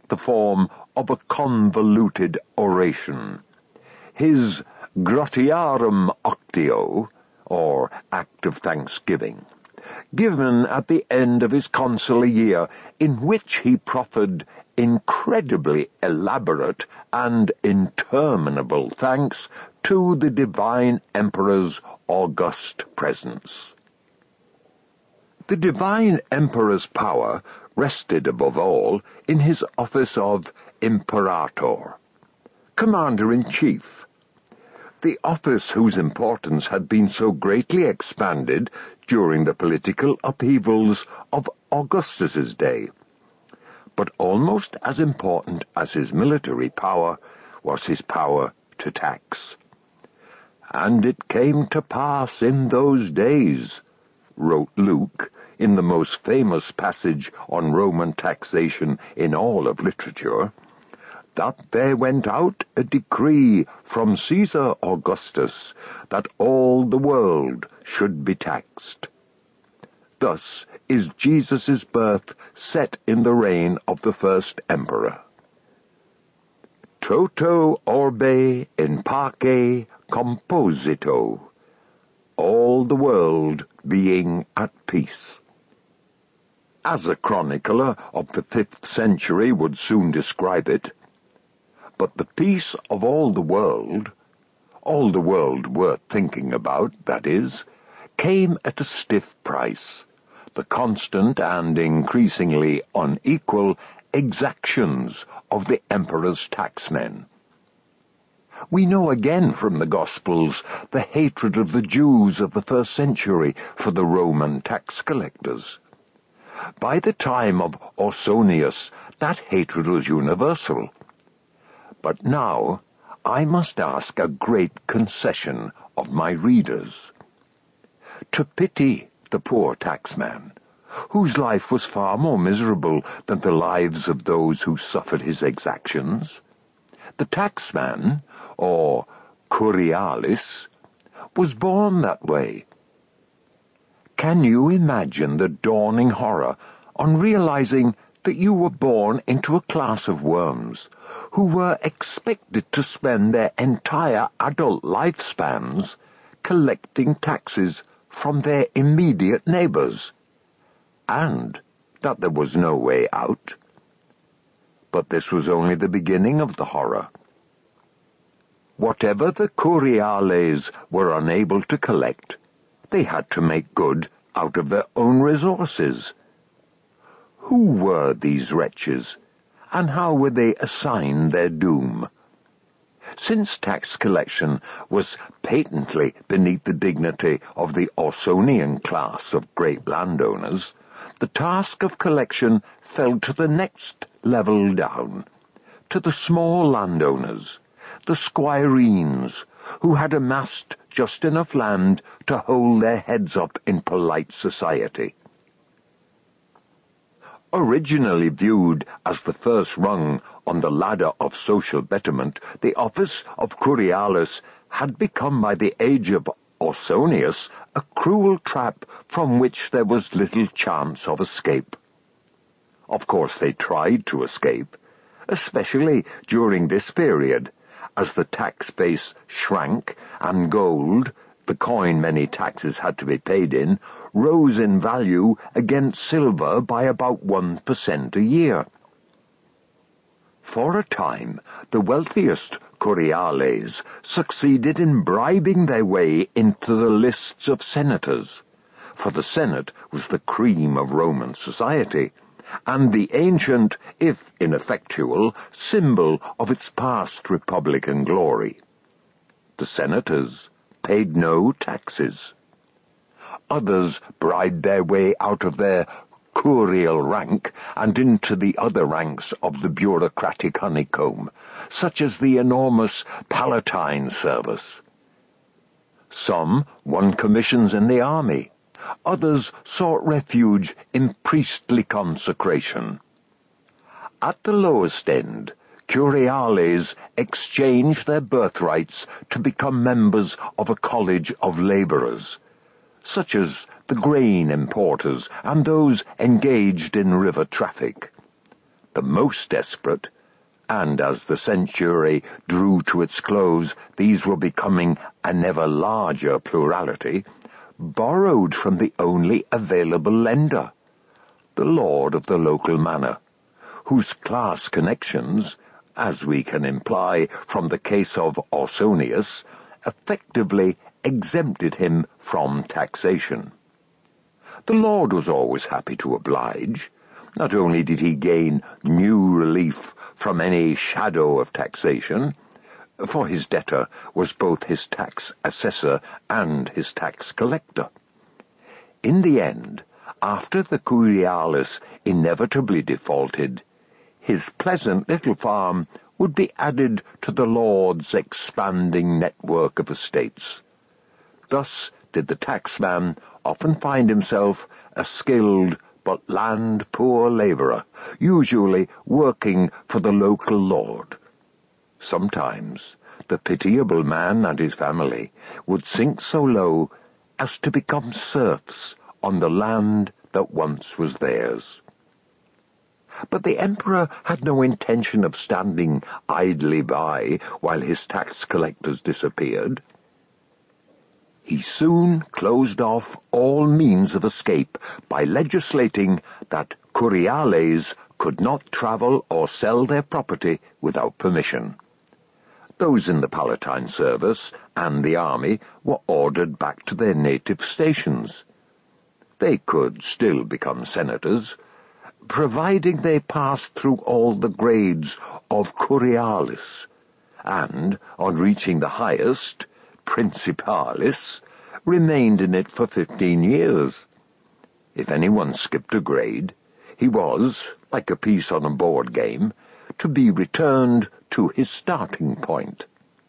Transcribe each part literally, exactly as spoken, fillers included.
the form of a convoluted oration. His Gratiarum Octio, or Act of Thanksgiving, given at the end of his consular year, in which he proffered incredibly elaborate and interminable thanks to the divine emperor's august presence. The divine emperor's power rested above all in his office of Imperator, Commander-in-Chief, the office whose importance had been so greatly expanded during the political upheavals of Augustus's day. But almost as important as his military power was his power to tax. "And it came to pass in those days," wrote Luke in the most famous passage on Roman taxation in all of literature, "that there went out a decree from Caesar Augustus that all the world should be taxed." Thus is Jesus' birth set in the reign of the first emperor. Toto orbe in pace composito, all the world being at peace. As a chronicler of the fifth century would soon describe it, but the peace of all the world, all the world worth thinking about, that is, came at a stiff price, the constant and increasingly unequal exactions of the emperor's taxmen. We know again from the Gospels the hatred of the Jews of the first century for the Roman tax collectors. By the time of Ausonius, that hatred was universal. But now I must ask a great concession of my readers. To pity the poor taxman, whose life was far more miserable than the lives of those who suffered his exactions. The taxman, or curialis, was born that way. Can you imagine the dawning horror on realizing that you were born into a class of worms who were expected to spend their entire adult lifespans collecting taxes from their immediate neighbors, and that there was no way out? But this was only the beginning of the horror. Whatever the curiales were unable to collect, they had to make good out of their own resources. Who were these wretches, and how were they assigned their doom? Since tax collection was patently beneath the dignity of the Ausonian class of great landowners, the task of collection fell to the next level down, to the small landowners, the squireens, who had amassed just enough land to hold their heads up in polite society. Originally viewed as the first rung on the ladder of social betterment, the office of curialis had become by the age of Ausonius a cruel trap from which there was little chance of escape. Of course they tried to escape, especially during this period, as the tax base shrank and gold, the coin many taxes had to be paid in, rose in value against silver by about one percent a year. For a time, the wealthiest curiales succeeded in bribing their way into the lists of senators, for the Senate was the cream of Roman society, and the ancient, if ineffectual, symbol of its past republican glory. The senators paid no taxes. Others bribed their way out of their curial rank and into the other ranks of the bureaucratic honeycomb, such as the enormous Palatine service. Some won commissions in the army. Others sought refuge in priestly consecration. At the lowest end, curiales exchanged their birthrights to become members of a college of laborers, such as the grain importers and those engaged in river traffic. the most desperate, and as the century drew to its close, these were becoming an ever larger plurality, borrowed from the only available lender, the lord of the local manor, whose class connections, as we can imply from the case of Ausonius, effectively exempted him from taxation. The lord was always happy to oblige. Not only did he gain new relief from any shadow of taxation, for his debtor was both his tax assessor and his tax collector. In the end, after the curialis inevitably defaulted, his pleasant little farm would be added to the lord's expanding network of estates. Thus did the taxman often find himself a skilled but land-poor labourer, usually working for the local lord. Sometimes the pitiable man and his family would sink so low as to become serfs on the land that once was theirs. But the emperor had no intention of standing idly by while his tax collectors disappeared. He soon closed off all means of escape by legislating that curiales could not travel or sell their property without permission. Those in the Palatine service and the army were ordered back to their native stations. They could still become senators, providing they passed through all the grades of curialis, and, on reaching the highest, principalis, remained in it for fifteen years. If anyone skipped a grade, he was, like a piece on a board game, to be returned to his starting point.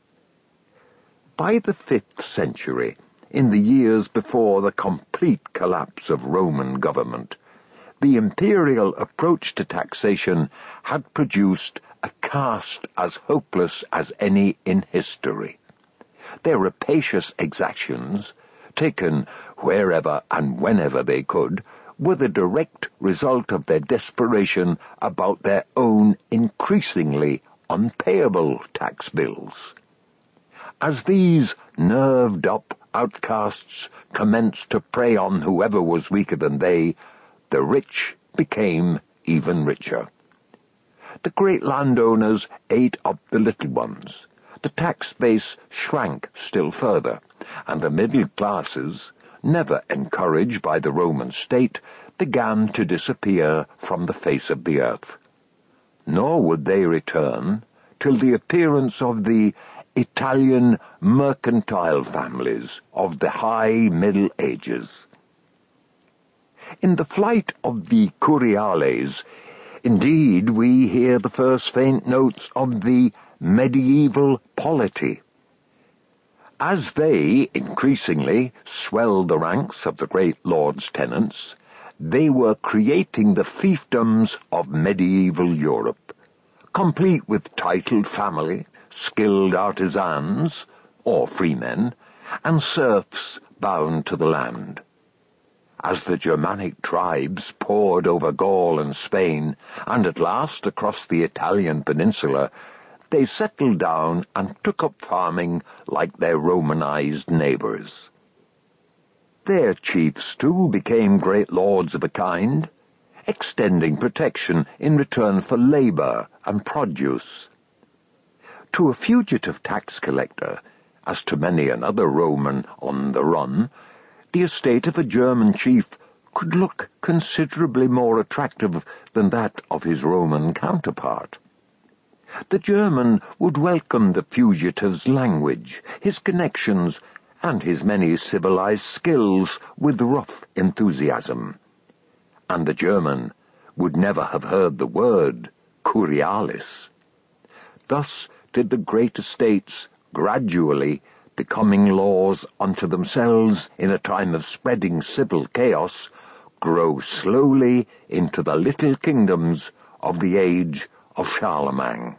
By the fifth century, in the years before the complete collapse of Roman government, the imperial approach to taxation had produced a caste as hopeless as any in history. Their rapacious exactions, taken wherever and whenever they could, were the direct result of their desperation about their own increasingly unpayable tax bills. As these nerved-up outcasts commenced to prey on whoever was weaker than they, the rich became even richer. The great landowners ate up the little ones. The tax base shrank still further, and the middle classes, never encouraged by the Roman state, began to disappear from the face of the earth. Nor would they return till the appearance of the Italian mercantile families of the high Middle Ages. In the flight of the curiales, indeed, we hear the first faint notes of the medieval polity. As they increasingly swelled the ranks of the great lord's tenants, they were creating the fiefdoms of medieval Europe, complete with titled family, skilled artisans, or freemen, and serfs bound to the land. As the Germanic tribes poured over Gaul and Spain, and at last across the Italian peninsula, they settled down and took up farming like their Romanized neighbors. Their chiefs, too, became great lords of a kind, extending protection in return for labor and produce. To a fugitive tax collector, as to many another Roman on the run, the estate of a German chief could look considerably more attractive than that of his Roman counterpart. The German would welcome the fugitive's language, his connections, and his many civilized skills with rough enthusiasm. And the German would never have heard the word curialis. Thus did the great estates gradually, becoming laws unto themselves in a time of spreading civil chaos, grow slowly into the little kingdoms of the age of Charlemagne.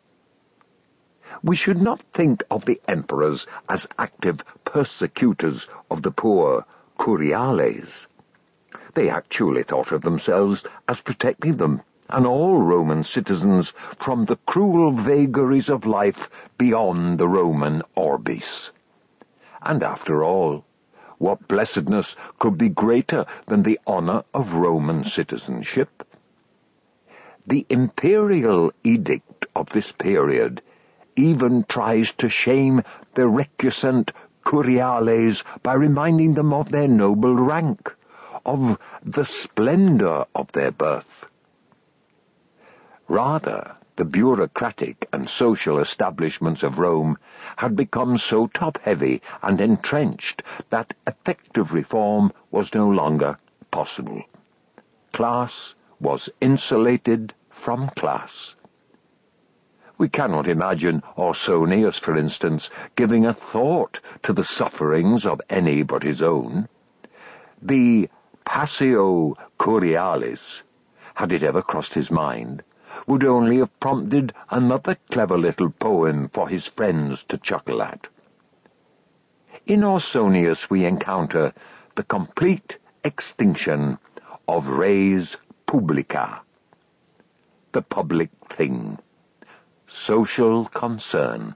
We should not think of the emperors as active persecutors of the poor curiales. They actually thought of themselves as protecting them and all Roman citizens from the cruel vagaries of life beyond the Roman orbis. And after all, what blessedness could be greater than the honor of Roman citizenship? The imperial edict of this period even tries to shame the recusant curiales by reminding them of their noble rank, of the splendor of their birth. Rather, the bureaucratic and social establishments of Rome had become so top-heavy and entrenched that effective reform was no longer possible. Class was insulated from class. We cannot imagine Ausonius, for instance, giving a thought to the sufferings of any but his own. The Passio Curialis, had it ever crossed his mind, would only have prompted another clever little poem for his friends to chuckle at. In Ausonius we encounter the complete extinction of res publica, the public thing, social concern.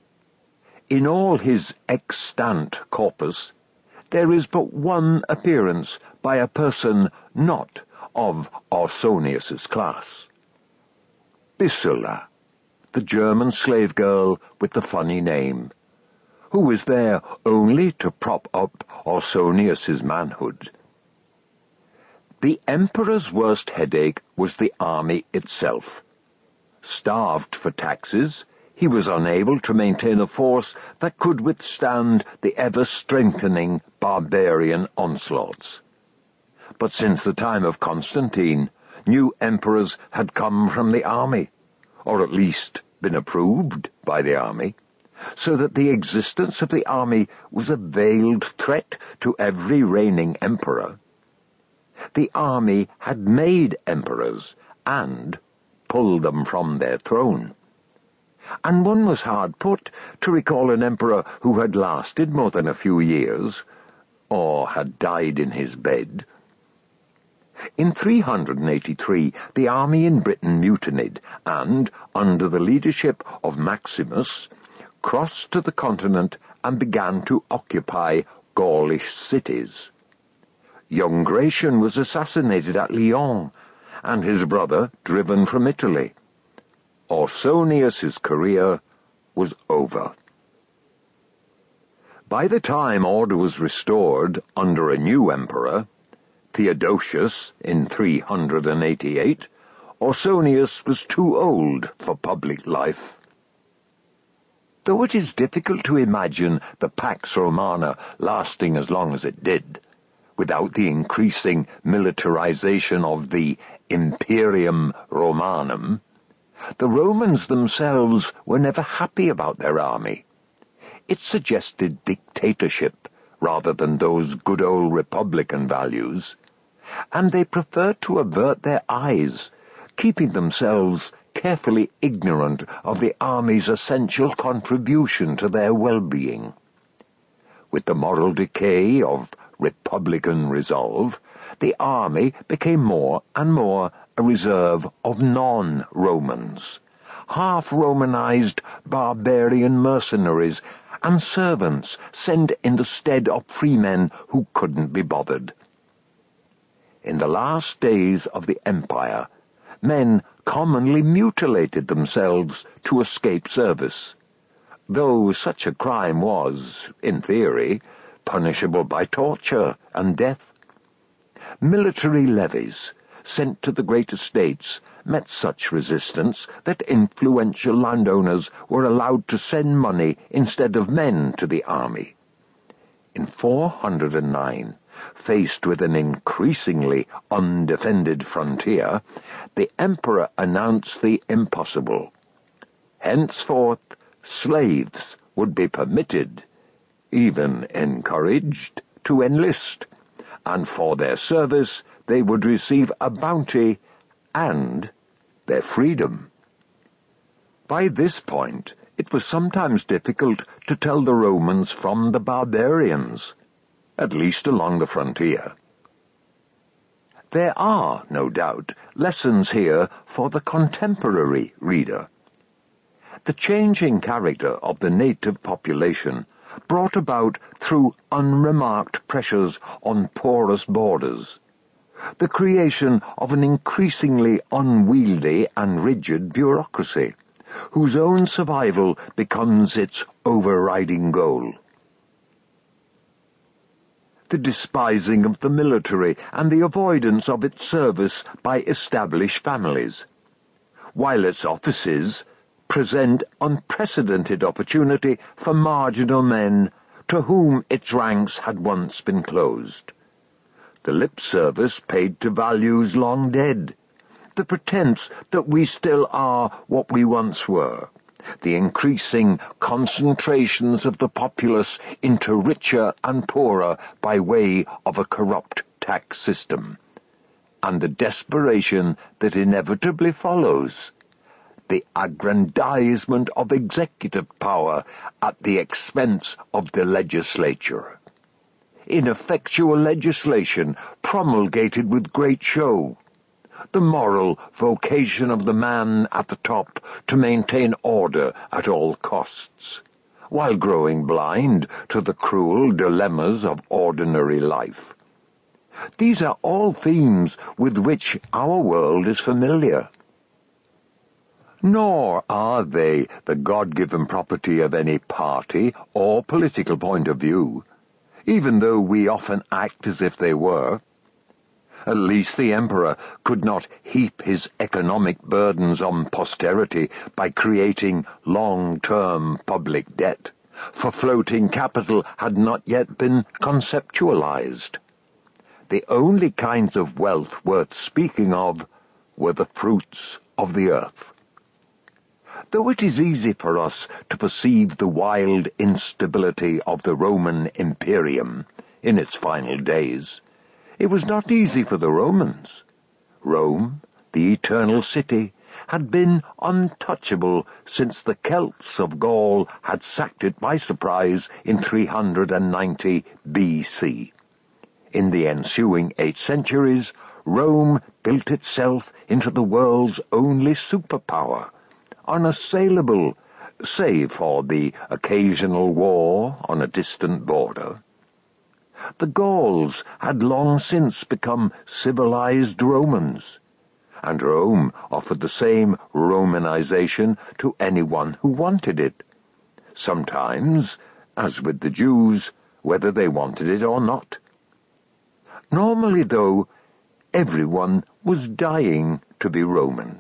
In all his extant corpus, there is but one appearance by a person not of Ausonius's class. Bissula, the German slave girl with the funny name, who was there only to prop up Ausonius's manhood. The emperor's worst headache was the army itself. Starved for taxes, he was unable to maintain a force that could withstand the ever-strengthening barbarian onslaughts. But since the time of Constantine, new emperors had come from the army, or at least been approved by the army, so that the existence of the army was a veiled threat to every reigning emperor. The army had made emperors and pulled them from their throne. And one was hard put to recall an emperor who had lasted more than a few years, or had died in his bed. In three hundred eighty-three, the army in Britain mutinied, and, under the leadership of Maximus, crossed to the continent and began to occupy Gaulish cities. Young Gratian was assassinated at Lyon, and his brother driven from Italy. Ausonius's career was over. By the time order was restored under a new emperor, Theodosius, in three hundred eighty-eight, Ausonius was too old for public life. Though it is difficult to imagine the Pax Romana lasting as long as it did, without the increasing militarization of the Imperium Romanum, the Romans themselves were never happy about their army. It suggested dictatorship rather than those good old republican values, and they preferred to avert their eyes, keeping themselves carefully ignorant of the army's essential contribution to their well-being. With the moral decay of republican resolve, the army became more and more a reserve of non-Romans, half-Romanized barbarian mercenaries and servants sent in the stead of freemen who couldn't be bothered. In the last days of the empire, men commonly mutilated themselves to escape service, though such a crime was, in theory, punishable by torture and death. Military levies sent to the great estates met such resistance that influential landowners were allowed to send money instead of men to the army. In four hundred nine, faced with an increasingly undefended frontier, the emperor announced the impossible. Henceforth, slaves would be permitted, even encouraged, to enlist, and for their service they would receive a bounty and their freedom. By this point, it was sometimes difficult to tell the Romans from the barbarians, at least along the frontier. There are, no doubt, lessons here for the contemporary reader. The changing character of the native population, brought about through unremarked pressures on porous borders, the creation of an increasingly unwieldy and rigid bureaucracy, whose own survival becomes its overriding goal. The despising of the military and the avoidance of its service by established families, while its offices present unprecedented opportunity for marginal men to whom its ranks had once been closed. The lip service paid to values long dead, the pretense that we still are what we once were, the increasing concentrations of the populace into richer and poorer by way of a corrupt tax system, and the desperation that inevitably follows, the aggrandizement of executive power at the expense of the legislature. Ineffectual legislation promulgated with great show, the moral vocation of the man at the top to maintain order at all costs, while growing blind to the cruel dilemmas of ordinary life. These are all themes with which our world is familiar. Nor are they the God-given property of any party or political point of view, even though we often act as if they were. At least the emperor could not heap his economic burdens on posterity by creating long-term public debt, for floating capital had not yet been conceptualized. The only kinds of wealth worth speaking of were the fruits of the earth. Though it is easy for us to perceive the wild instability of the Roman Imperium in its final days, it was not easy for the Romans. Rome, the eternal city, had been untouchable since the Celts of Gaul had sacked it by surprise in three hundred ninety B C. In the ensuing eight centuries, Rome built itself into the world's only superpower, unassailable, save for the occasional war on a distant border. The Gauls had long since become civilized Romans, and Rome offered the same Romanization to anyone who wanted it, sometimes, as with the Jews, whether they wanted it or not. Normally, though, everyone was dying to be Roman.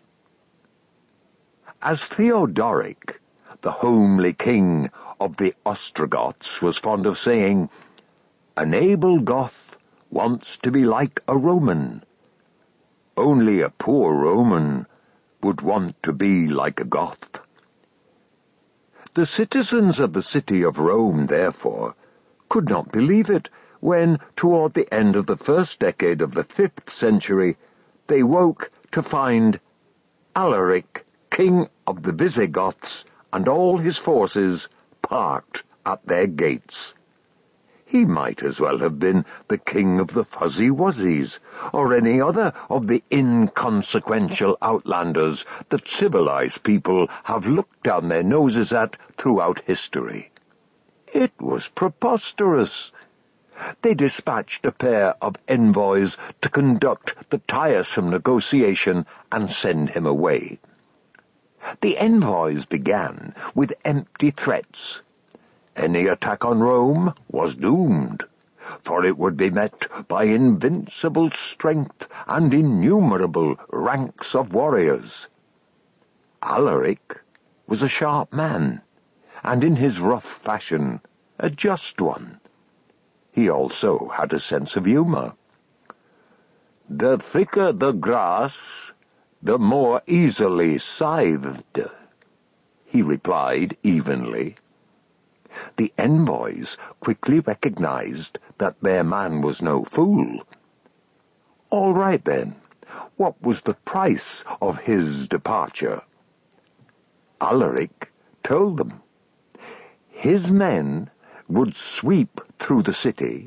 As Theodoric, the homely king of the Ostrogoths, was fond of saying, "An able Goth wants to be like a Roman. Only a poor Roman would want to be like a Goth." The citizens of the city of Rome, therefore, could not believe it when, toward the end of the first decade of the fifth century, they woke to find Alaric, king of the Visigoths, and all his forces parked at their gates. He might as well have been the king of the Fuzzy Wuzzies, or any other of the inconsequential outlanders that civilized people have looked down their noses at throughout history. It was preposterous. They dispatched a pair of envoys to conduct the tiresome negotiation and send him away. The envoys began with empty threats. Any attack on Rome was doomed, for it would be met by invincible strength and innumerable ranks of warriors. Alaric was a sharp man, and in his rough fashion, a just one. He also had a sense of humor. "The thicker the grass, the more easily scythed," he replied evenly. The envoys quickly recognized that their man was no fool. All right, then, what was the price of his departure? Alaric told them. His men would sweep through the city,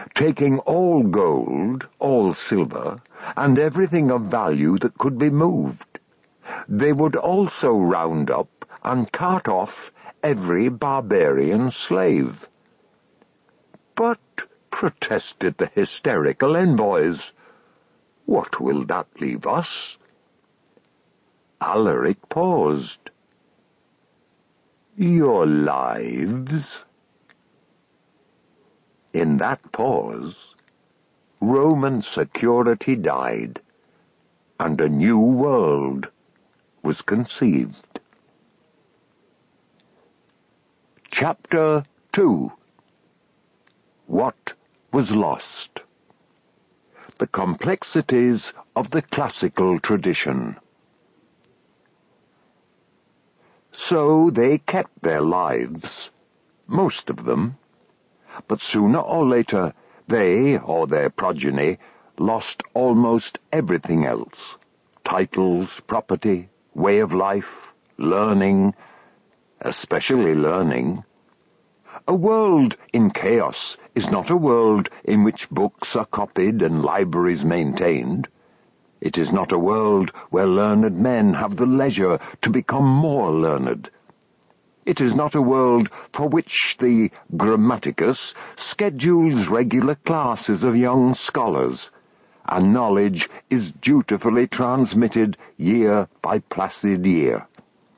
taking all gold, all silver, and everything of value that could be moved. They would also round up and cart off every barbarian slave. But, protested the hysterical envoys, what will that leave us? Alaric paused. Your lives? In that pause, Roman security died, and a new world was conceived. Chapter two. What was lost? The complexities of the classical tradition. So they kept their lives, most of them, but sooner or later they, or their progeny, lost almost everything else: titles, property, way of life, learning, especially learning. A world in chaos is not a world in which books are copied and libraries maintained. It is not a world where learned men have the leisure to become more learned. It is not a world for which the Grammaticus schedules regular classes of young scholars, and knowledge is dutifully transmitted year by placid year.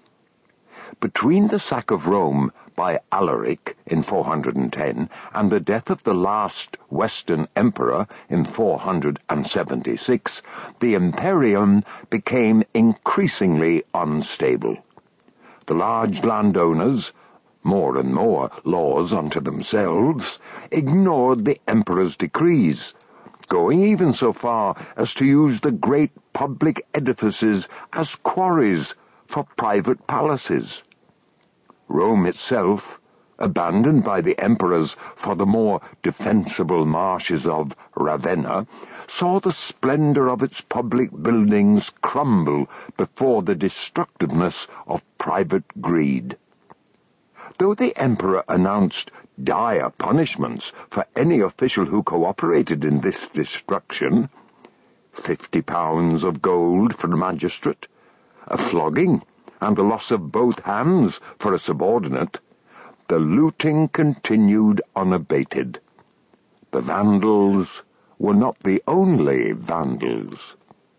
Between the sack of Rome by Alaric in four hundred ten and the death of the last Western emperor in four hundred seventy-six, the imperium became increasingly unstable. The large landowners, more and more laws unto themselves, ignored the emperor's decrees, going even so far as to use the great public edifices as quarries for private palaces. Rome itself, abandoned by the emperors for the more defensible marshes of Ravenna, saw the splendor of its public buildings crumble before the destructiveness of private greed. Though the emperor announced dire punishments for any official who cooperated in this destruction, fifty pounds of gold for a magistrate, a flogging, and the loss of both hands for a subordinate, the looting continued unabated. The Vandals were not the only Vandals.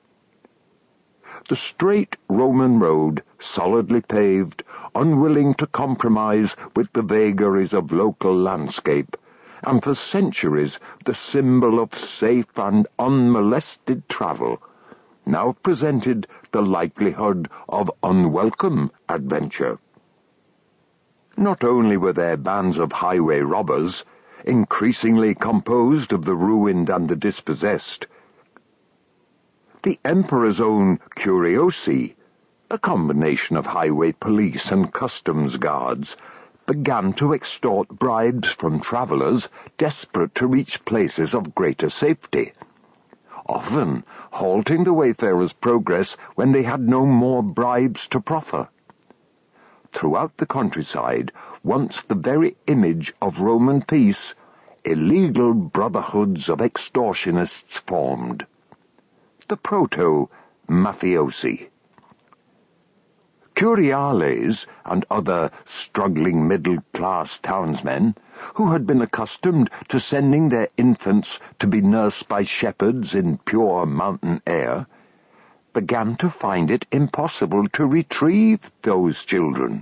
The straight Roman road, solidly paved, unwilling to compromise with the vagaries of local landscape, and for centuries the symbol of safe and unmolested travel, now presented the likelihood of unwelcome adventure. Not only were there bands of highway robbers, increasingly composed of the ruined and the dispossessed, the emperor's own curiosi, a combination of highway police and customs guards, began to extort bribes from travelers desperate to reach places of greater safety, often halting the wayfarers' progress when they had no more bribes to proffer. Throughout the countryside, once the very image of Roman peace, illegal brotherhoods of extortionists formed. The proto-mafiosi. Curiales and other struggling middle-class townsmen, who had been accustomed to sending their infants to be nursed by shepherds in pure mountain air, began to find it impossible to retrieve those children.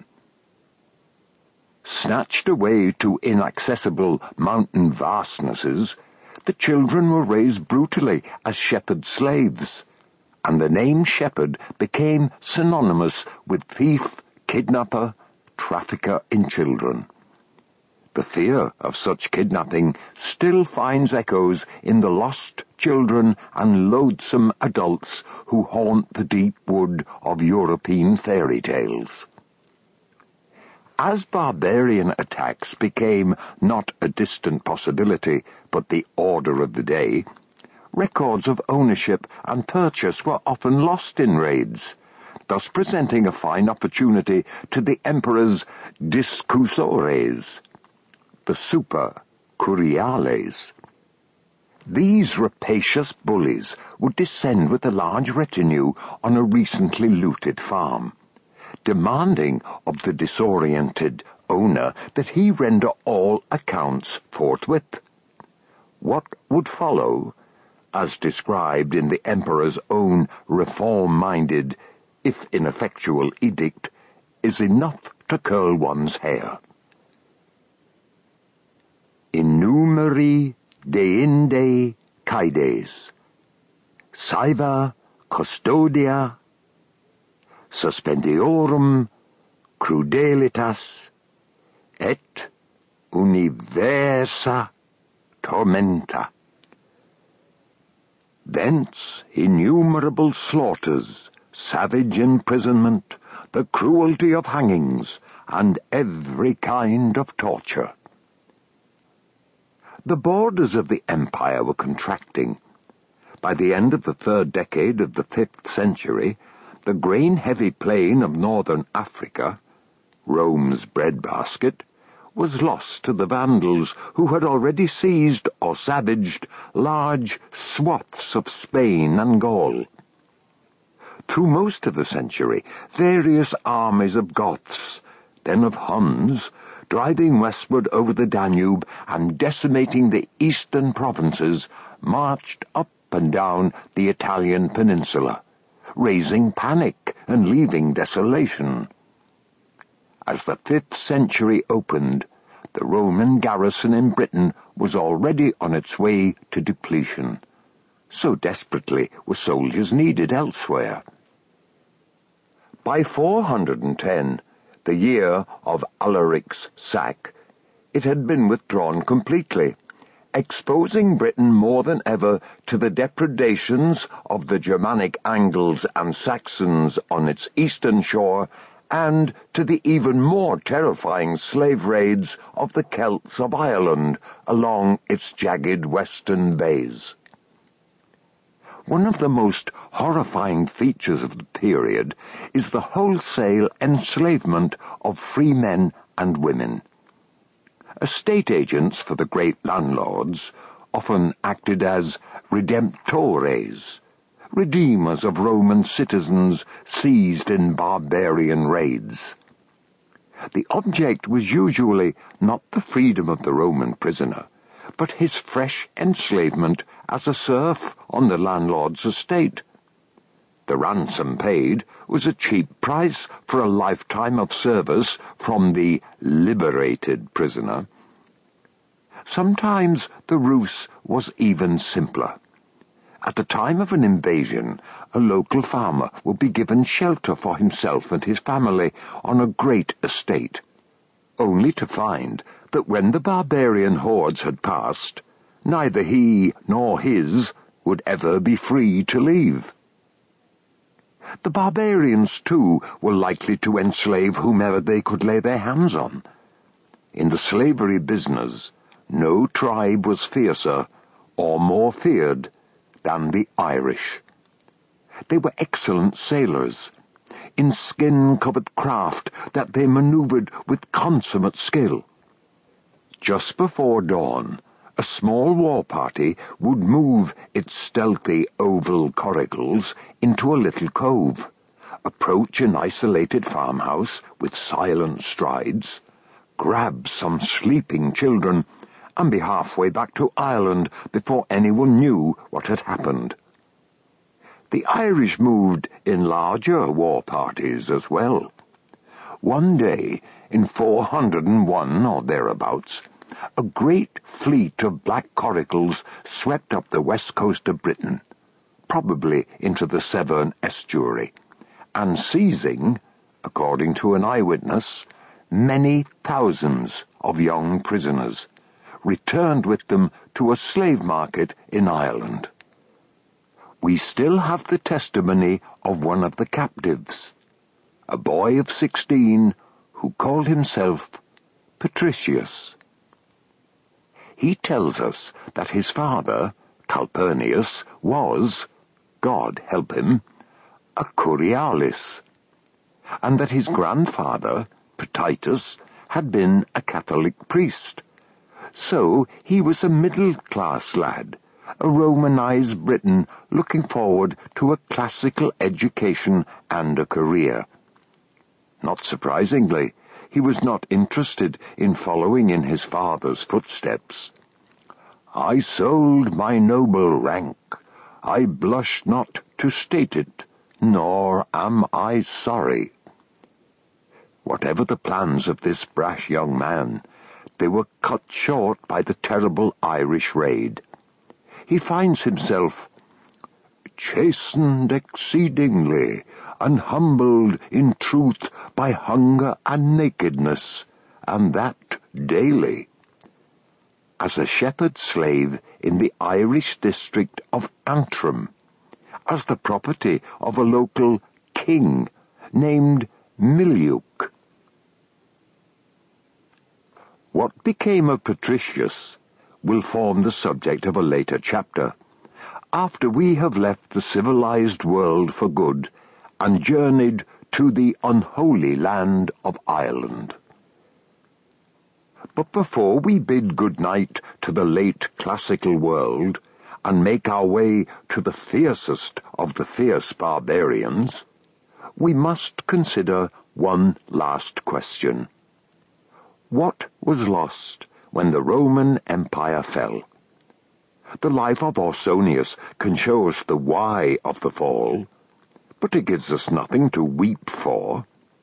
Snatched away to inaccessible mountain vastnesses, the children were raised brutally as shepherd slaves, and the name shepherd became synonymous with thief, kidnapper, trafficker in children. The fear of such kidnapping still finds echoes in the lost children and loathsome adults who haunt the deep wood of European fairy tales. As barbarian attacks became not a distant possibility, but the order of the day, records of ownership and purchase were often lost in raids, thus presenting a fine opportunity to the emperor's discussores, the super curiales. These rapacious bullies would descend with a large retinue on a recently looted farm, demanding of the disoriented owner that he render all accounts forthwith. What would follow, as described in the emperor's own reform-minded, if ineffectual edict, is enough to curl one's hair. Innumeri deinde caedes, saeva custodia, suspendiorum crudelitas, et universa tormenta. Thence innumerable slaughters, savage imprisonment, the cruelty of hangings, and every kind of torture. The borders of the empire were contracting. By the end of the third decade of the fifth century, the grain-heavy plain of northern Africa, Rome's breadbasket, was lost to the Vandals, who had already seized or savaged large swaths of Spain and Gaul. Through most of the century, various armies of Goths, then of Huns, driving westward over the Danube and decimating the eastern provinces, marched up and down the Italian peninsula, raising panic and leaving desolation. As the fifth century opened, the Roman garrison in Britain was already on its way to depletion. So desperately were soldiers needed elsewhere. By four hundred ten, the year of Alaric's sack, it had been withdrawn completely, exposing Britain more than ever to the depredations of the Germanic Angles and Saxons on its eastern shore, and to the even more terrifying slave raids of the Celts of Ireland along its jagged western bays. One of the most horrifying features of the period is the wholesale enslavement of free men and women. Estate agents for the great landlords often acted as redemptores, redeemers of Roman citizens seized in barbarian raids. The object was usually not the freedom of the Roman prisoner, but his fresh enslavement as a serf on the landlord's estate. The ransom paid was a cheap price for a lifetime of service from the liberated prisoner. Sometimes the ruse was even simpler. At the time of an invasion, a local farmer would be given shelter for himself and his family on a great estate, only to find that when the barbarian hordes had passed, neither he nor his would ever be free to leave. The barbarians, too, were likely to enslave whomever they could lay their hands on. In the slavery business, no tribe was fiercer or more feared than the Irish. They were excellent sailors, in skin-covered craft that they maneuvered with consummate skill. Just before dawn, a small war party would move its stealthy oval coracles into a little cove, approach an isolated farmhouse with silent strides, grab some sleeping children, and be halfway back to Ireland before anyone knew what had happened. The Irish moved in larger war parties as well. One day, in four hundred and one or thereabouts, a great fleet of black coracles swept up the west coast of Britain, probably into the Severn estuary, and seizing, according to an eyewitness, many thousands of young prisoners, returned with them to a slave market in Ireland. We still have the testimony of one of the captives, a boy of sixteen who called himself Patricius. He tells us that his father, Calpurnius, was, God help him, a curialis, and that his grandfather, Petitus, had been a Catholic priest. So he was a middle-class lad, a Romanized Briton looking forward to a classical education and a career. Not surprisingly, he was not interested in following in his father's footsteps. "I sold my noble rank. I blush not to state it, nor am I sorry." Whatever the plans of this brash young man, they were cut short by the terrible Irish raid. He finds himself chastened exceedingly, and humbled in truth by hunger and nakedness, and that daily. As a shepherd slave in the Irish district of Antrim, as the property of a local king named Miliuk. What became of Patricius will form the subject of a later chapter, after we have left the civilized world for good and journeyed to the unholy land of Ireland. But before we bid good night to the late classical world and make our way to the fiercest of the fierce barbarians, we must consider one last question. What was lost when the Roman Empire fell? The life of Ausonius can show us the why of the fall, but it gives us nothing to weep for.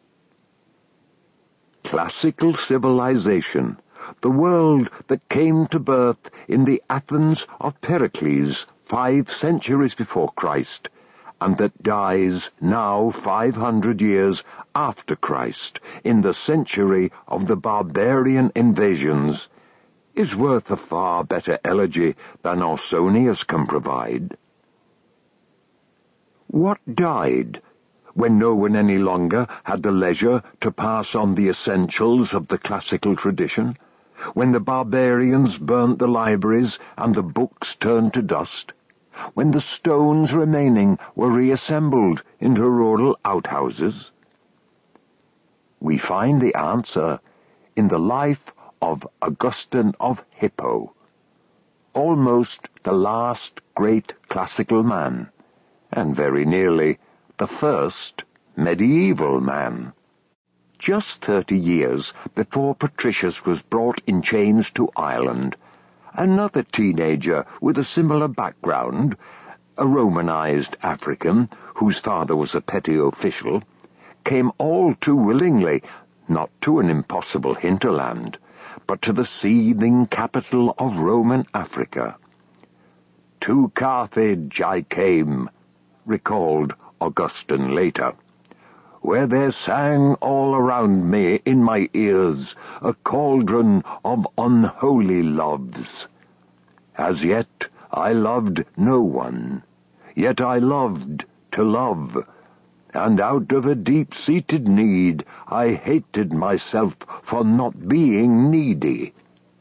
Classical civilization, the world that came to birth in the Athens of Pericles five centuries before Christ, and that dies now five hundred years after Christ in the century of the barbarian invasions, is worth a far better elegy than Ausonius can provide. What died when no one any longer had the leisure to pass on the essentials of the classical tradition, when the barbarians burnt the libraries and the books turned to dust, when the stones remaining were reassembled into rural outhouses? We find the answer in the life of Augustine of Hippo, almost the last great classical man, and very nearly the first medieval man. Just thirty years before Patricius was brought in chains to Ireland, another teenager with a similar background, a Romanized African whose father was a petty official, came all too willingly, not to an impossible hinterland, but to the seething capital of Roman Africa. "To Carthage I came," recalled Augustine later, "where there sang all around me in my ears a cauldron of unholy loves. As yet I loved no one, yet I loved to love, and out of a deep-seated need I hated myself for not being needy.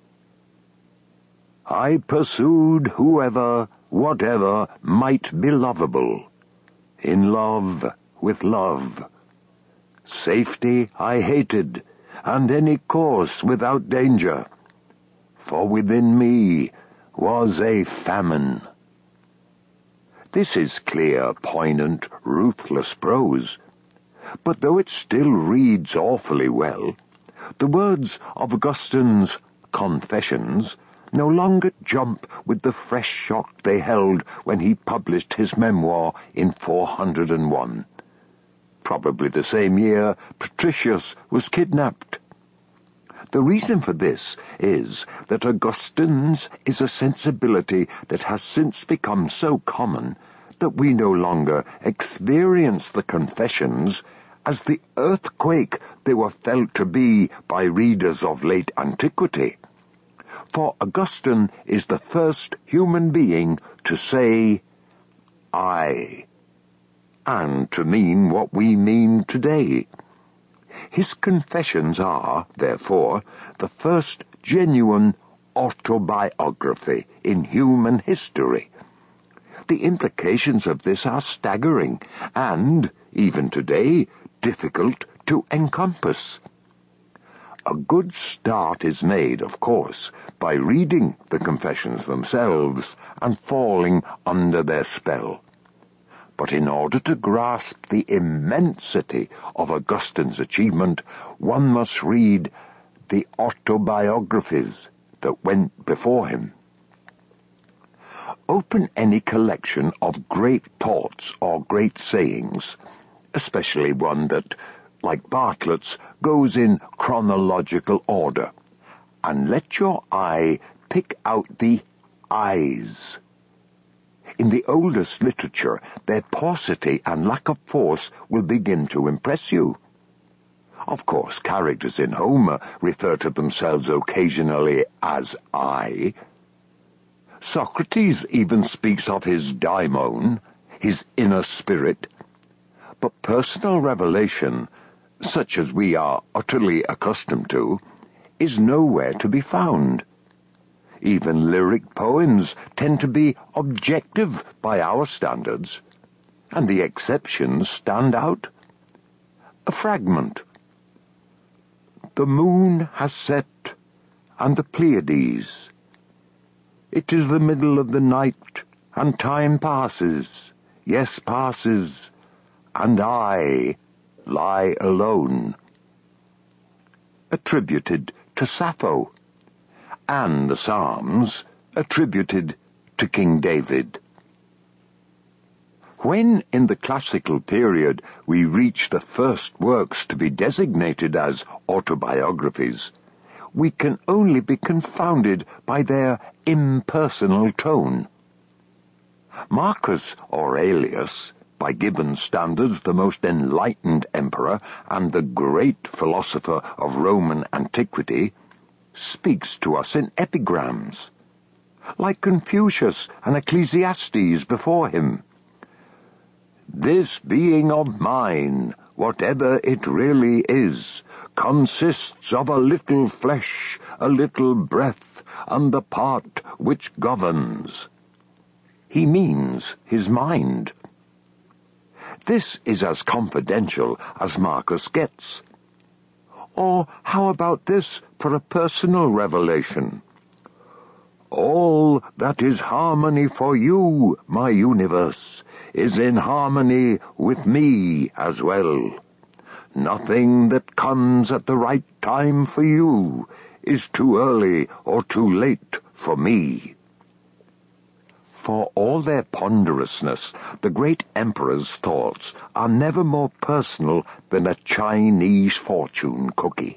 I pursued whoever, whatever might be lovable, in love with love. Safety I hated, and any course without danger, for within me was a famine." This is clear, poignant, ruthless prose, but though it still reads awfully well, the words of Augustine's Confessions no longer jump with the fresh shock they held when he published his memoir in four hundred and one. Probably the same year Patricius was kidnapped. The reason for this is that Augustine's is a sensibility that has since become so common that we no longer experience the Confessions as the earthquake they were felt to be by readers of late antiquity. For Augustine is the first human being to say, "I," and to mean what we mean today. His Confessions are, therefore, the first genuine autobiography in human history. The implications of this are staggering and, even today, difficult to encompass. A good start is made, of course, by reading the Confessions themselves and falling under their spell. But in order to grasp the immensity of Augustine's achievement, one must read the autobiographies that went before him. Open any collection of great thoughts or great sayings, especially one that, like Bartlett's, goes in chronological order, and let your eye pick out the I's. In the oldest literature, their paucity and lack of force will begin to impress you. Of course, characters in Homer refer to themselves occasionally as I. Socrates even speaks of his daimon, his inner spirit. But personal revelation, such as we are utterly accustomed to, is nowhere to be found. Even lyric poems tend to be objective by our standards, and the exceptions stand out. A fragment. The moon has set, and the Pleiades. It is the middle of the night, and time passes, yes, passes, and I lie alone. Attributed to Sappho, and the Psalms attributed to King David. When, in the classical period, we reach the first works to be designated as autobiographies, we can only be confounded by their impersonal tone. Marcus Aurelius, by Gibbon's standards the most enlightened emperor and the great philosopher of Roman antiquity, speaks to us in epigrams, like Confucius and Ecclesiastes before him. This being of mine, whatever it really is, consists of a little flesh, a little breath, and the part which governs. He means his mind. This is as confidential as Marcus gets. Or how about this for a personal revelation? All that is harmony for you, my universe, is in harmony with me as well. Nothing that comes at the right time for you is too early or too late for me. For all their ponderousness, the great emperor's thoughts are never more personal than a Chinese fortune cookie.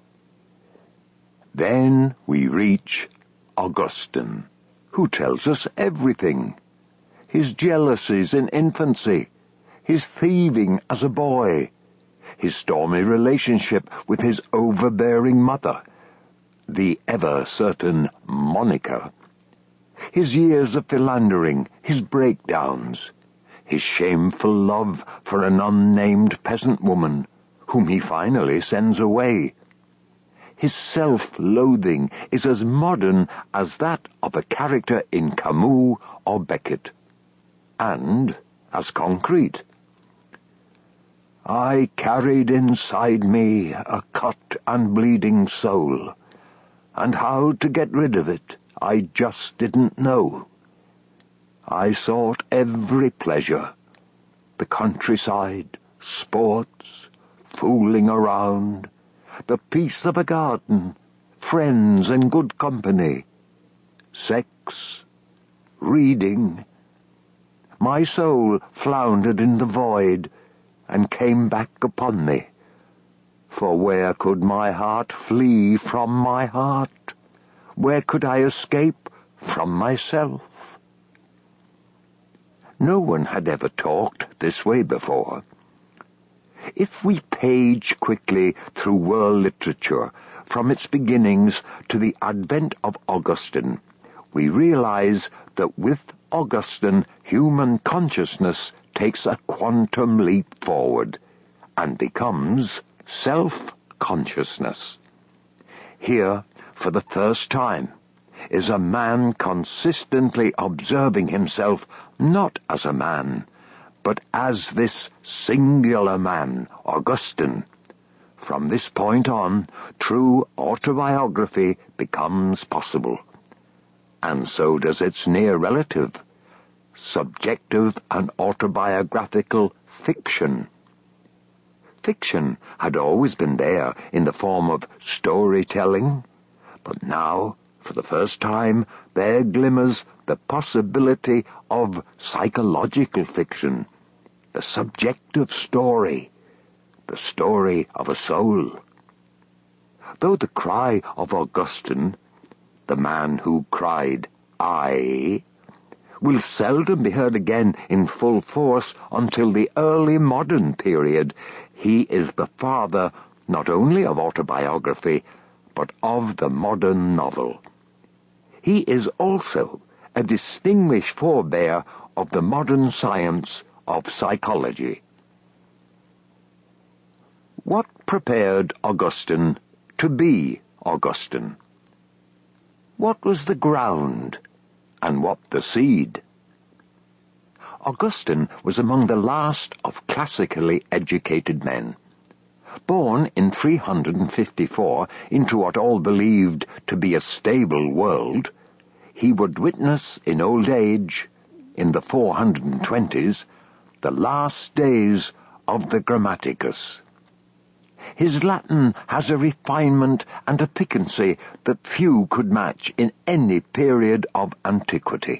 Then we reach Augustine, who tells us everything. His jealousies in infancy, his thieving as a boy, his stormy relationship with his overbearing mother, the ever-certain Monica, his years of philandering, his breakdowns, his shameful love for an unnamed peasant woman, whom he finally sends away. His self-loathing is as modern as that of a character in Camus or Beckett, and as concrete. I carried inside me a cut and bleeding soul, and how to get rid of it I just didn't know. I sought every pleasure, the countryside, sports, fooling around, the peace of a garden, friends and good company, sex, reading. My soul floundered in the void and came back upon me. For where could my heart flee from my heart? Where could I escape from myself? No one had ever talked this way before. If we page quickly through world literature, from its beginnings to the advent of Augustine, we realize that with Augustine, human consciousness takes a quantum leap forward and becomes self-consciousness. Here, for the first time, is a man consistently observing himself not as a man, but as this singular man, Augustine, From this point on, true autobiography becomes possible. And so does its near relative, subjective and autobiographical fiction. Fiction had always been there in the form of storytelling, but now, for the first time, there glimmers the possibility of psychological fiction, the subjective story, the story of a soul. Though the cry of Augustine, the man who cried, "I," will seldom be heard again in full force until the early modern period, he is the father not only of autobiography, but of the modern novel. He is also a distinguished forebear of the modern science of psychology. What prepared Augustine to be Augustine? What was the ground, and what the seed? Augustine was among the last of classically educated men. Born in three hundred fifty-four into what all believed to be a stable world, he would witness in old age, in the four hundred twenties, the last days of the Grammaticus. His Latin has a refinement and a piquancy that few could match in any period of antiquity.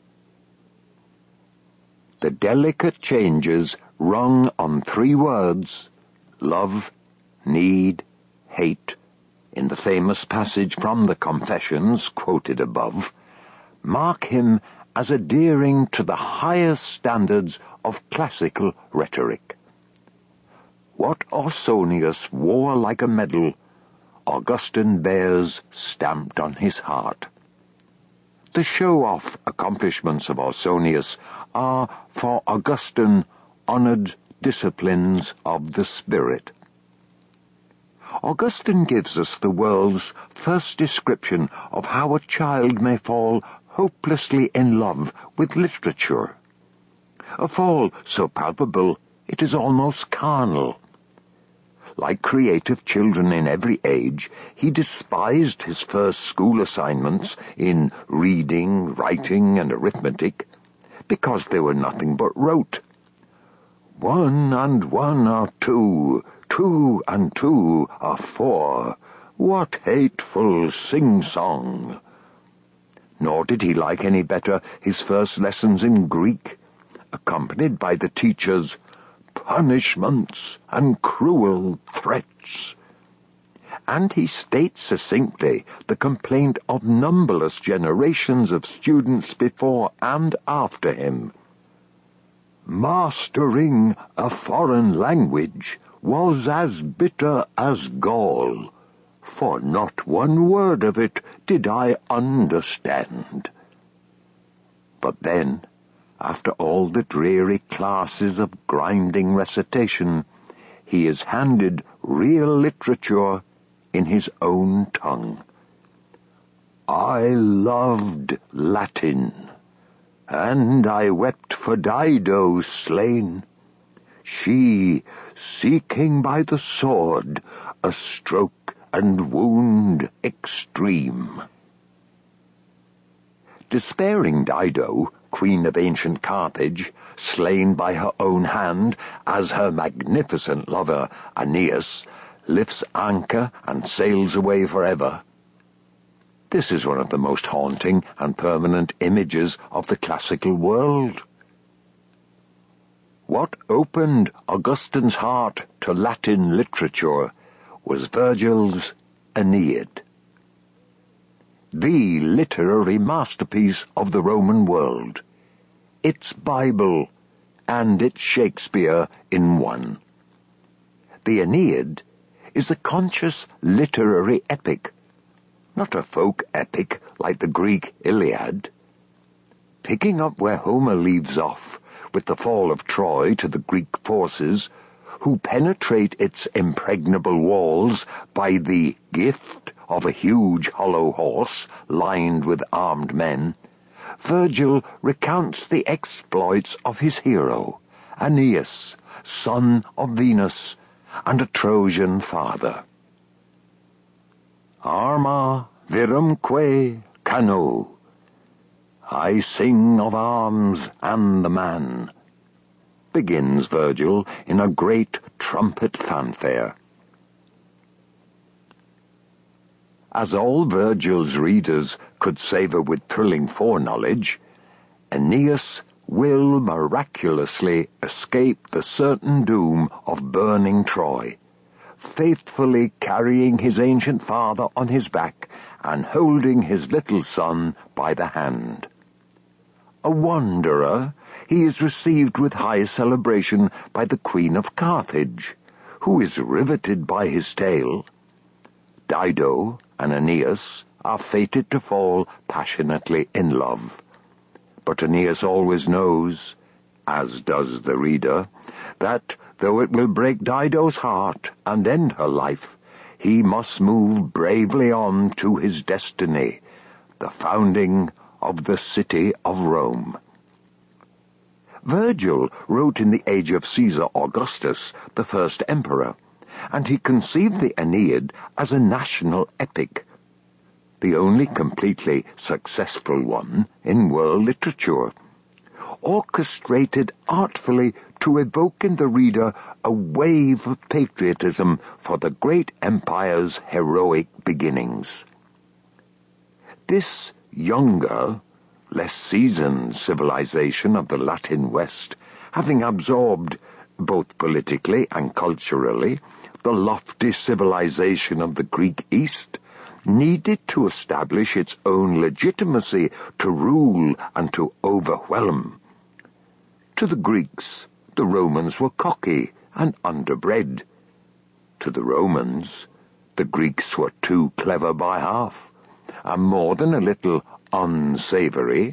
The delicate changes rung on three words, love, need, hate, in the famous passage from the Confessions quoted above, mark him as adhering to the highest standards of classical rhetoric. What Ausonius wore like a medal, Augustine bears stamped on his heart. The show-off accomplishments of Ausonius are, for Augustine, honored disciplines of the spirit. Augustine gives us the world's first description of how a child may fall hopelessly in love with literature. A fall so palpable it is almost carnal. Like creative children in every age, he despised his first school assignments in reading, writing, and arithmetic, because they were nothing but rote. One and one are two, two and two are four. What hateful sing-song! Nor did he like any better his first lessons in Greek, accompanied by the teacher's punishments and cruel threats. And he states succinctly the complaint of numberless generations of students before and after him. Mastering a foreign language was as bitter as gall, for not one word of it did I understand. But then, after all the dreary classes of grinding recitation, he is handed real literature in his own tongue. I loved Latin, and I wept for Dido slain, she seeking by the sword a stroke and wound extreme. Despairing Dido, queen of ancient Carthage, slain by her own hand, as her magnificent lover, Aeneas, lifts anchor and sails away forever. This is one of the most haunting and permanent images of the classical world. What opened Augustine's heart to Latin literature was Virgil's Aeneid, the literary masterpiece of the Roman world, its Bible and its Shakespeare in one. The Aeneid is a conscious literary epic, not a folk epic like the Greek Iliad. Picking up where Homer leaves off, with the fall of Troy to the Greek forces, who penetrate its impregnable walls by the gift of a huge hollow horse lined with armed men, Virgil recounts the exploits of his hero, Aeneas, son of Venus, and a Trojan father. Arma virumque cano. I sing of arms and the man, begins Virgil in a great trumpet fanfare. As all Virgil's readers could savour with thrilling foreknowledge, Aeneas will miraculously escape the certain doom of burning Troy, faithfully carrying his ancient father on his back and holding his little son by the hand. A wanderer, he is received with high celebration by the Queen of Carthage, who is riveted by his tale. Dido and Aeneas are fated to fall passionately in love. But Aeneas always knows, as does the reader, that though it will break Dido's heart and end her life, he must move bravely on to his destiny, the founding of the city of Rome. Virgil wrote in the age of Caesar Augustus, the first emperor, and he conceived the Aeneid as a national epic, the only completely successful one in world literature, orchestrated artfully to evoke in the reader a wave of patriotism for the great empire's heroic beginnings. This younger, less seasoned civilization of the Latin West, having absorbed, both politically and culturally, the lofty civilization of the Greek East, needed to establish its own legitimacy to rule and to overwhelm. To the Greeks, the Romans were cocky and underbred. To the Romans, the Greeks were too clever by half, and more than a little unsavory.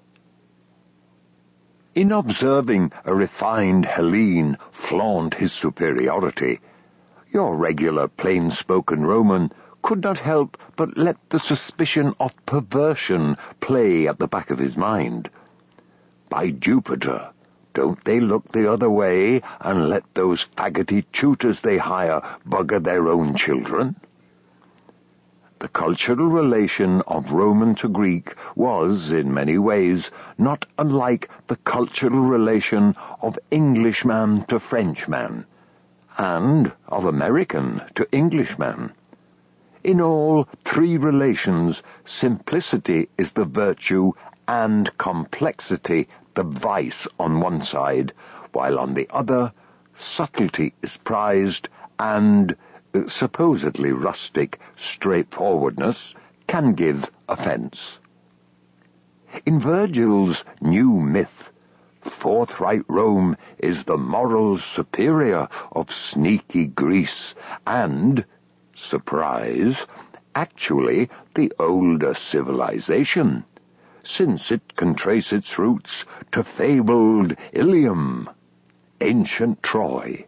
In observing a refined Hellene flaunt his superiority, your regular plain-spoken Roman could not help but let the suspicion of perversion play at the back of his mind. By Jupiter, don't they look the other way and let those faggoty tutors they hire bugger their own children? The cultural relation of Roman to Greek was, in many ways, not unlike the cultural relation of Englishman to Frenchman, and of American to Englishman. In all three relations, simplicity is the virtue and complexity the vice on one side, while on the other, subtlety is prized and uh, supposedly rustic straightforwardness can give offence. In Virgil's new myth, forthright Rome is the moral superior of sneaky Greece and, surprise, actually the older civilization, since it can trace its roots to fabled Ilium, ancient Troy.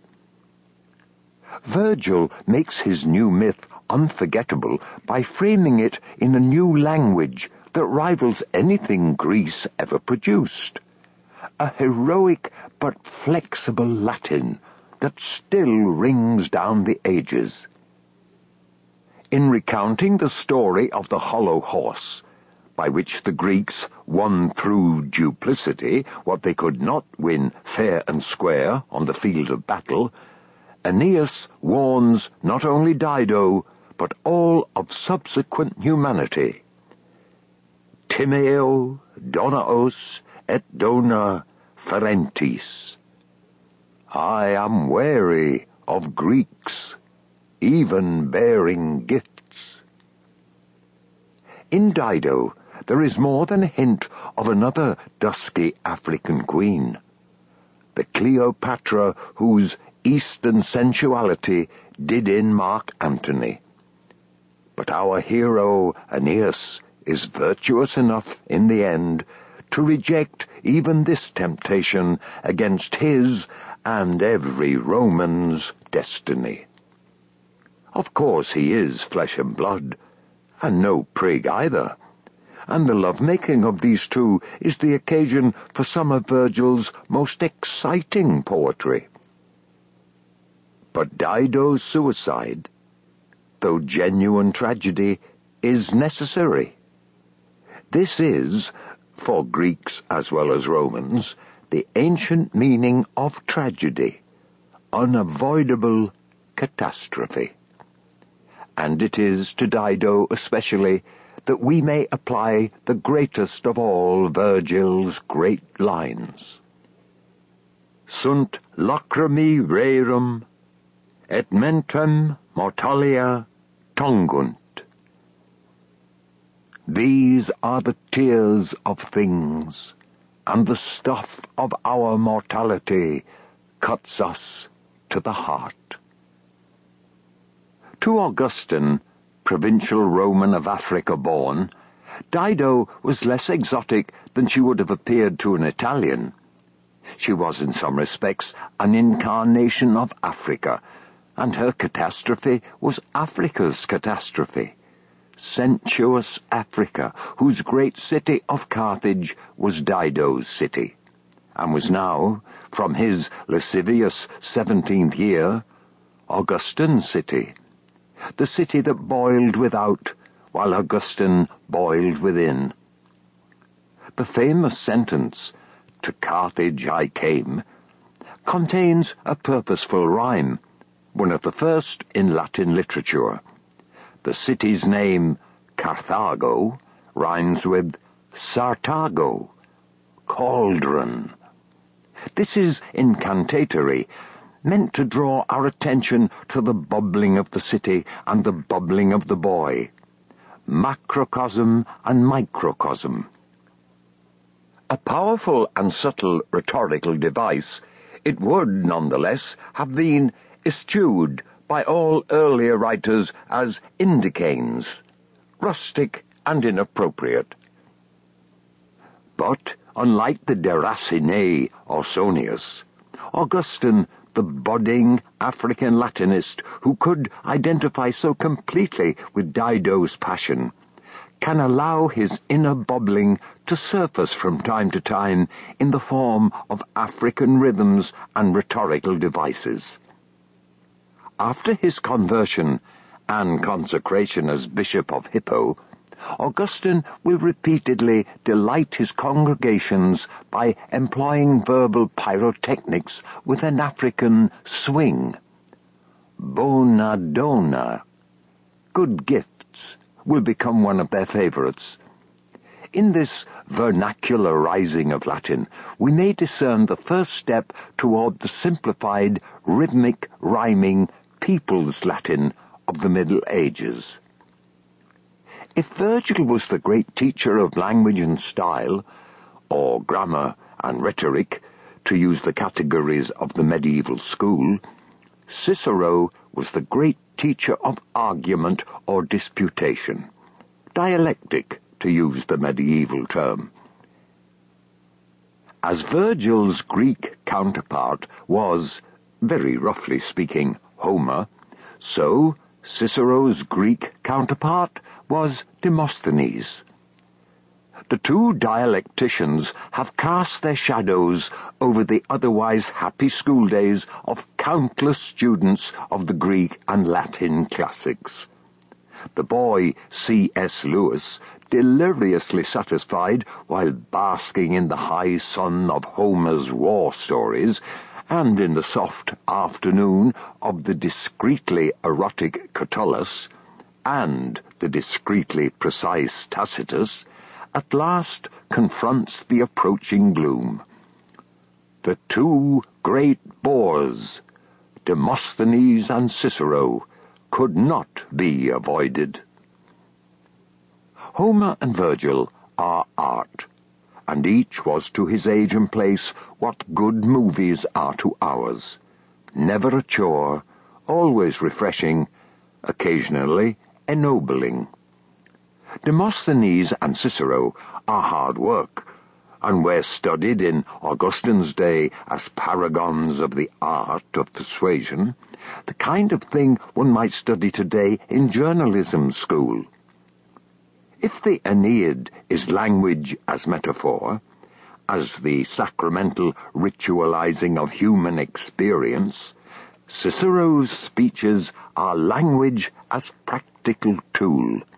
Virgil makes his new myth unforgettable by framing it in a new language that rivals anything Greece ever produced, a heroic but flexible Latin that still rings down the ages. In recounting the story of the hollow horse, by which the Greeks won through duplicity what they could not win fair and square on the field of battle, Aeneas warns not only Dido, but all of subsequent humanity. Timeo, Donaos, et dona ferentis. I am wary of Greeks, even bearing gifts. In Dido, there is more than a hint of another dusky African queen, the Cleopatra whose Eastern sensuality did in Mark Antony. But our hero Aeneas is virtuous enough in the end to reject even this temptation against his and every Roman's destiny. Of course he is flesh and blood, and no prig either, and the love-making of these two is the occasion for some of Virgil's most exciting poetry. But Dido's suicide, though genuine tragedy, is necessary. This is, for Greeks as well as Romans, the ancient meaning of tragedy, unavoidable catastrophe. And it is to Dido especially that we may apply the greatest of all Virgil's great lines. Sunt lacrymi rerum, et mentem mortalia tongunt. These are the tears of things, and the stuff of our mortality cuts us to the heart. To Augustine, provincial Roman of Africa born, Dido was less exotic than she would have appeared to an Italian. She was in some respects an incarnation of Africa, and her catastrophe was Africa's catastrophe. Sensuous Africa, whose great city of Carthage was Dido's city, and was now, from his lascivious seventeenth year, Augustine's city, the city that boiled without, while Augustine boiled within. The famous sentence, "To Carthage I came," contains a purposeful rhyme, one of the first in Latin literature. The city's name, Carthago, rhymes with Sartago, cauldron. This is incantatory, meant to draw our attention to the bubbling of the city and the bubbling of the boy, macrocosm and microcosm. A powerful and subtle rhetorical device, it would, nonetheless, have been eschewed by all earlier writers as indicanes, rustic and inappropriate. But, unlike the Deracine Ausonius, Augustine, the budding African Latinist who could identify so completely with Dido's passion, can allow his inner bubbling to surface from time to time in the form of African rhythms and rhetorical devices. After his conversion and consecration as Bishop of Hippo, Augustine will repeatedly delight his congregations by employing verbal pyrotechnics with an African swing. Bona dona, good gifts, will become one of their favorites. In this vernacularizing of Latin, we may discern the first step toward the simplified, rhythmic, rhyming People's Latin of the Middle Ages. If Virgil was the great teacher of language and style, or grammar and rhetoric, to use the categories of the medieval school, Cicero was the great teacher of argument or disputation, dialectic, to use the medieval term. As Virgil's Greek counterpart was, very roughly speaking, Homer, so Cicero's Greek counterpart was Demosthenes. The two dialecticians have cast their shadows over the otherwise happy school days of countless students of the Greek and Latin classics. The boy C S Lewis, deliriously satisfied while basking in the high sun of Homer's war stories, and in the soft afternoon of the discreetly erotic Catullus, and the discreetly precise Tacitus, at last confronts the approaching gloom. The two great bores, Demosthenes and Cicero, could not be avoided. Homer and Virgil are art, and each was to his age and place what good movies are to ours. Never a chore, always refreshing, occasionally ennobling. Demosthenes and Cicero are hard work, and were studied in Augustine's day as paragons of the art of persuasion, the kind of thing one might study today in journalism school. If the Aeneid is language as metaphor, as the sacramental ritualizing of human experience, Cicero's speeches are language as practical tool,